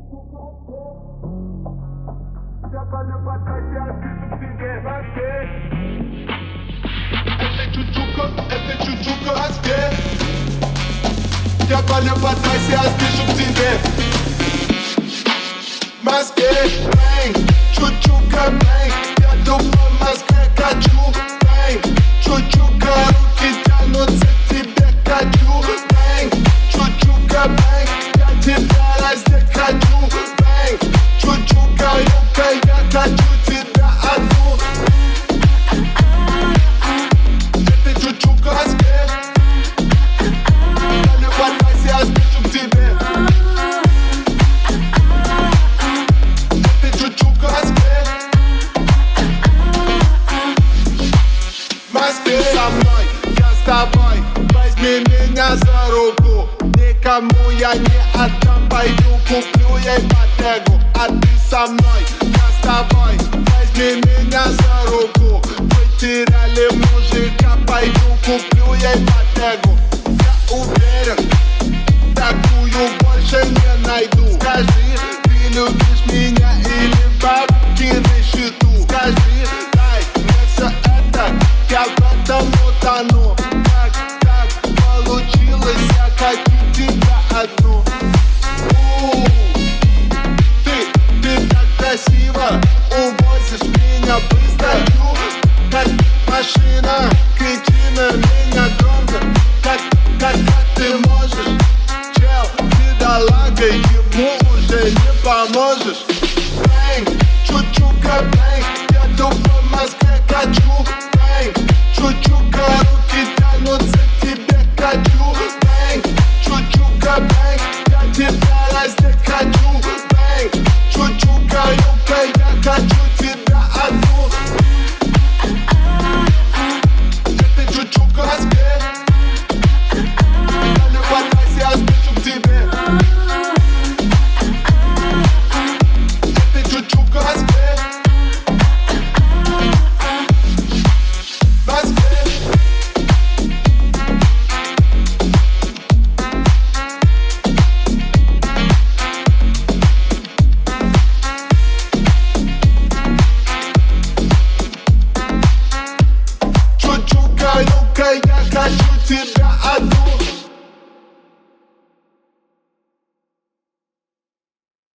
Я палю под ноги, а пишу к тебе в Москве. Это чучука в Москве. Я палю под ноги, а пишу к тебе в Москве. Бэнг, чучука, бэнг. Я тут в Москве качу. Бэнг, чучука, руки тянутся к тебе, качу. Бэнг, чучука, бэнг. Я тебя раздеть хочу. Бэнг, чучука, юбка, я хочу тебя одну. Это чучука в Москве. Я любовь, я спешу к тебе. Это чучука в Москве. В Москве со мной, я с тобой. Возьми меня за руку. Никому я не отдам, пойду куплю ей Bottega. А ты со мной, я с тобой. Возьми меня за руку. Потеряли мужика, пойду куплю ей Bottega. Я уверен, такую больше не найду. Скажи, ты любишь меня или бабки на счету? Скажи, дай мне все это, я в этом утону. Так получилось, я хочу тебя одну. Ты так красиво увозишь меня быстро. Как машина, кричи на меня громко. Как ты можешь, чел, бедолага, ему уже не поможешь. Бэнг, чучука, бэнг. Я тут в Москве качу. Бэнг, чучука, руки тянутся к тебе, качу. Бэнг, чучука, бэнг. Я тебя раздеть хочу.